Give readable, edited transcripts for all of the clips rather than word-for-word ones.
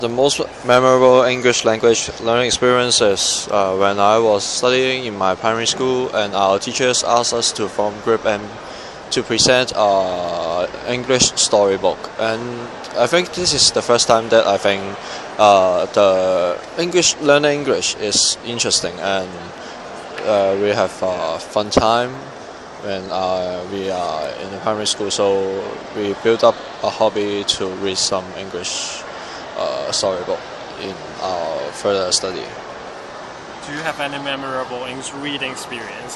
The most memorable English language learning experience is when I was studying in my primary school and our teachers asked us to form group and to present English storybook. And I think this is the first time that I think the learning English is interesting, and we have a fun time when we are in the primary school. So we built up a hobby to read some English storybook in our further study. Do you have any memorable English reading experience?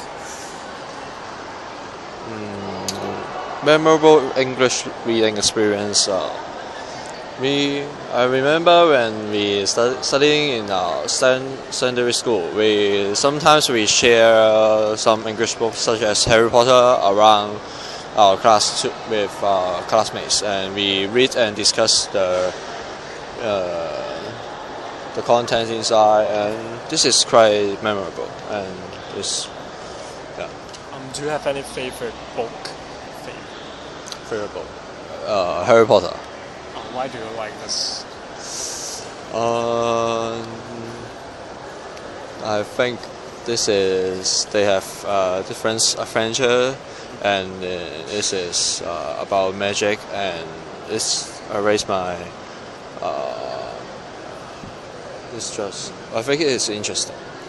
Memorable English reading experience. I remember when we studying in our secondary school. Sometimes we share some English books such as Harry Potter around our class with classmates, and we read and discuss the content inside, and this is quite memorable. And this, yeah. Do you have any favorite book? Favorite book, Harry Potter. Why do you like this? I think they have different adventure, and this is about magic, and I raised my I think it is interesting.